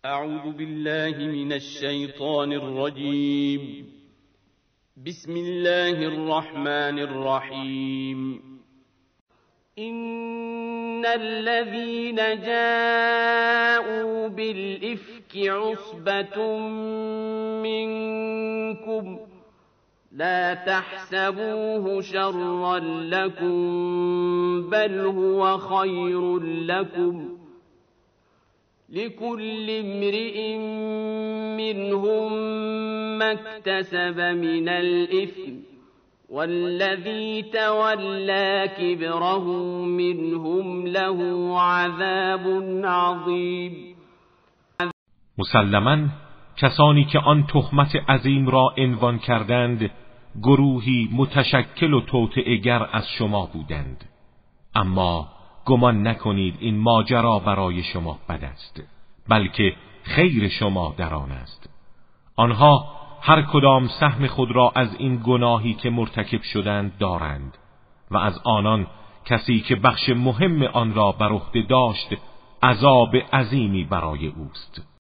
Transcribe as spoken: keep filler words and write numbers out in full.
اعوذ بالله من الشیطان الرجیم. بسم الله الرحمن الرحیم. إن الذين جاءوا بالإفك عصبة منكم لا تحسبوه شرا لكم بل هو خير لكم لكل امرئ منهم ما اكتسب من الإثم والذي تولى كبره منهم له عذاب عظیم. مسلماً کسانی که آن تهمت عظیم را عنوان کردند گروهی متشکل و توطئه‌گر از شما بودند، اما گمان نکنید این ماجرا برای شما بد است، بلکه خیر شما در آن است. آنها هر کدام سهم خود را از این گناهی که مرتکب شدند دارند و از آنان کسی که بخش مهم آن را بر عهده داشت عذاب عظیمی برای اوست.